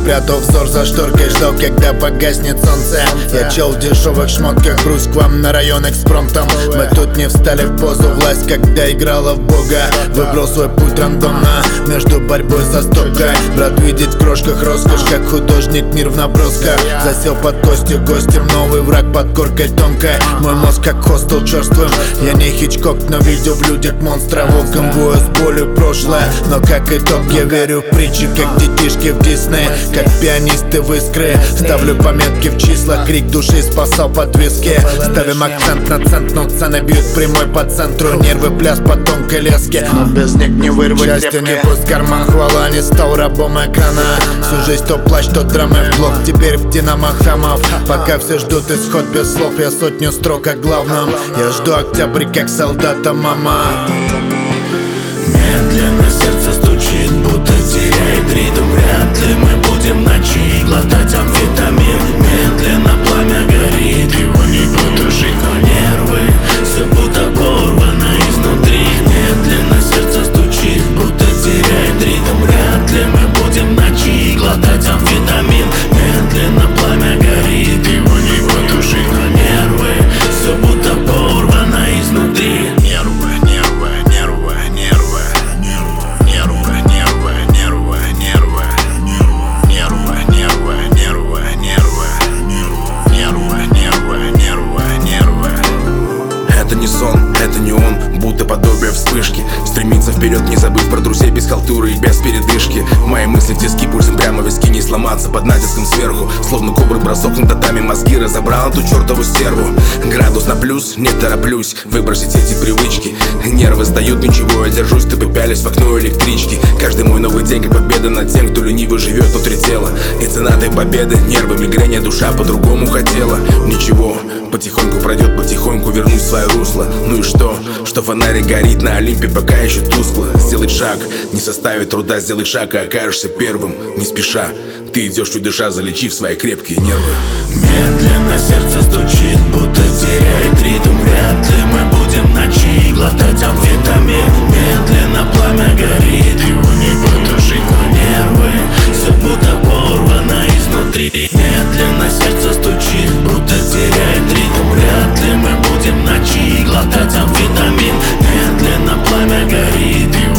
прятал взор за шторкой, ждал, когда погаснет солнце. Я чел в дешевых шмотках, брусь к вам на район экспромтом. Мы тут не встали в позу, власть когда играла в бога. Выбрал свой путь рандомно, между борьбой со стопкой. Брат, видеть в крошках роскошь, как художник мир в набросках. Засел под костью гостем, новый враг под коркой тонкой. Мой мозг как хостел черствым, я не Хичкок, но видел в людях монстра. Волком бою с болью прошлое, но как итог я верю в притчи, как детишки в Дисней, как пианисты в искры. Ставлю пометки в числа, крик души спасал подвески. Ставим акцент на цент, но цены бьют прямой по центру. Нервы пляс по тонкой леске, но без них не вырвать счастье не пусть карман. Хвала, не стал рабом экрана. Всю жизнь то плащ, то драмы в блок, теперь в динамо хамов. Пока все ждут исход без слов, я сотню строк о главном. Я жду октябрь, как солдата мама. Медленно сердце стучит, будто теряет ритм. Вряд ли мы будем ночи глотать амфетамин. Медленно пламя горит, его не потушить, но нервы все будто порвано изнутри. Медленно сердце стучит, будто теряет ритм. Вряд ли мы будем ночи глотать амфетамин. Медленно пламя горит, его не потушить, но нервы все будто порвано изнутри. Это не сон, это не он, будто подобие вспышки. Стремиться вперед, не забыв про друзей, без халтуры и без передышки. Мои мысли тиски, пульсом прямо в виски, не сломаться под натиском сверху. Словно кобры бросок на татами, мозги разобрал эту чертову стерву. Градус на плюс, не тороплюсь выбросить эти привычки. Нервы сдают, ничего, я держусь, ты пялись в окно электрички. Каждый мой новый день, как победа над тем, кто лениво живет внутри тела. И цена этой победы, нервы, мигрень, душа по-другому хотела. Ничего, потихоньку пройдет, потихоньку вернусь в свое русло. Ну и что фонарик горит на Олимпе, пока еще тускло. Сделать шаг, не составит труда, сделай шаг, и окажешься первым, не спеша. Ты идешь чуть дыша, залечив свои крепкие нервы. Медленно сердце стучит, будто теряет ритм. Вряд ли мы будем ночи глотать амфетамин. Медленно пламя горит, его не потушить, но нервы все будто порвано изнутри. Медленно сердце стучит, будто теряет ритм. Вряд ли мы будем ночи глотать амфетамин. Медленно пламя горит, его